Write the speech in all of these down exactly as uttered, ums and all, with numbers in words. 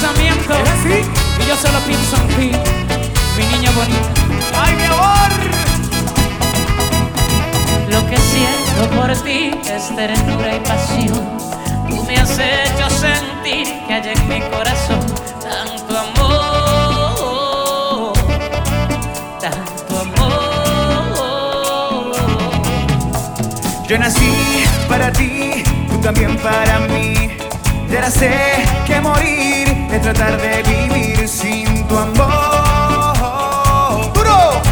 pensamiento. ¿Es así? Y yo solo pienso en ti, mi niña bonita. ¡Ay, mi amor! Lo que siento por ti es ternura y pasión. Tú me has hecho sentir que hay en mi corazón tanto amor, tanto amor. Yo nací para ti, tú también para mí. Ya ahora sé que morir es tratar de vivir sin tu amor. ¡Duro!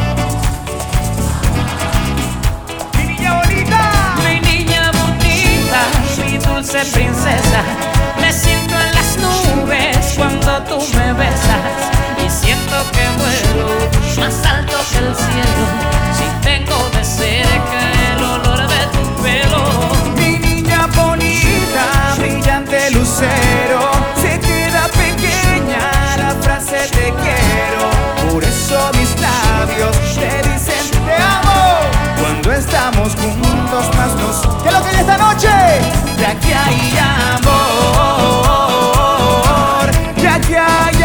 ¡Mi niña bonita! Mi niña bonita, mi dulce princesa. Me siento en las nubes cuando tú me besas y siento que vuelo más alto que el cielo si tengo de cerca el olor de tu pelo. Mi niña bonita, brillante lucero, se queda pequeña la frase te quiero. Por eso mis labios te dicen te amo. Cuando estamos juntos más nos... ¿Qué es lo que hay esta noche? Ya que hay amor, ya que hay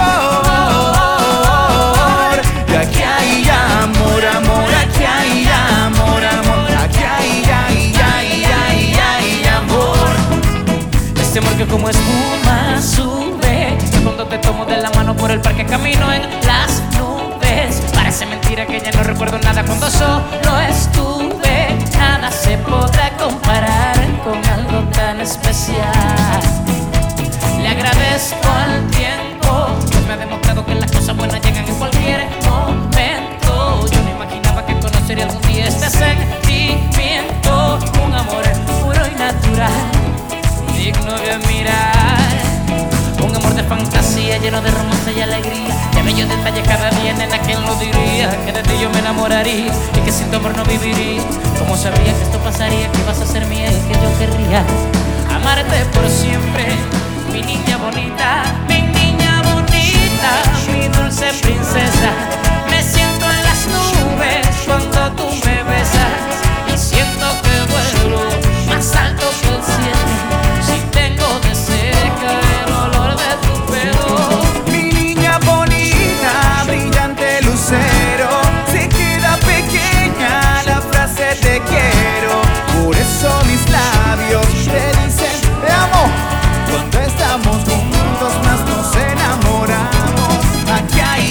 amor, ya que hay amor, amor, aquí hay amor, amor, aquí hay, hay, hay, hay, hay amor. Este amor que como espuma sube, que cuando te tomo de la mano por el parque camino en las nubes. Parece mentira que ya no recuerdo nada cuando solo estuve. Nada se podrá comparar con algo tan especial. Le agradezco al tiempo, pues me ha demostrado que las cosas buenas llegan en cualquier momento. Yo no imaginaba que conocería algún día este sentimiento, un amor puro y natural, digno de admirar. Un amor de fantasía lleno de romance y alegría, de bellos detalles cada día, nena, ¿quién lo diría? Que de ti yo me enamoraría y que sin tu amor no viviría. Como sabía que esto pasaría, que ibas a ser mía y que yo querría amarte por siempre, mi niña bonita, mi niña bonita, mi dulce princesa. Me siento en las nubes cuando tú me besas y siento que vuelo más alto que el cielo si tengo de cerca el olor de tu pelo. Mi niña bonita, brillante lucero, se queda pequeña la frase te quiero. Por eso mis labios te dicen te amo. Cuando estamos juntos más nos enamoramos. Aquí hay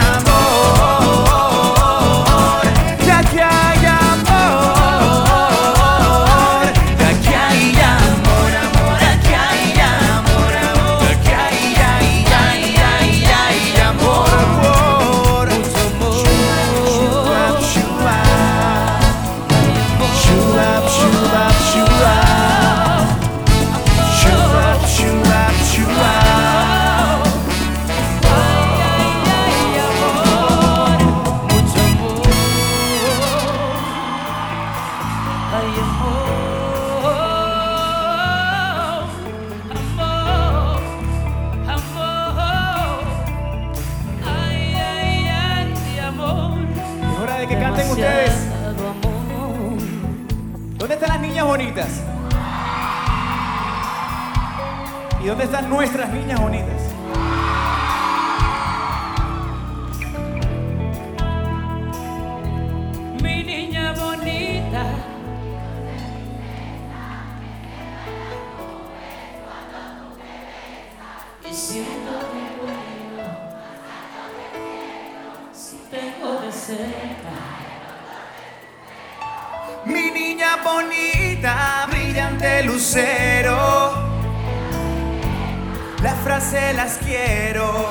amor, ya que hay amor, ya que hay amor, amor, aquí hay amor, amor, aquí hay, hay, hay, hay, hay amor, amor, mucho amor. Shoo-up, shoo-up, shoo-up, shoo-up, shoo-up, shoo-up, shoo-up. Mucho amor, ay amor, amor, amor, ay, ay, ay, amor. Es hora de que canten ustedes. Demasiado amor. ¿Dónde están las niñas bonitas? ¿Y dónde están nuestras niñas bonitas? Mi niña bonita, y siento que vuelo si tengo de cerca. Mi niña bonita, brillante lucero, la frase las quiero.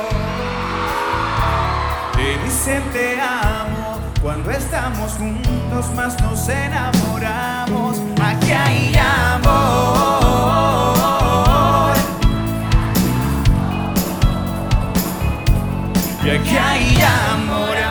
Te dicen te amo, cuando estamos juntos más nos enamoramos. Aquí hay amor, y aquí hay amor.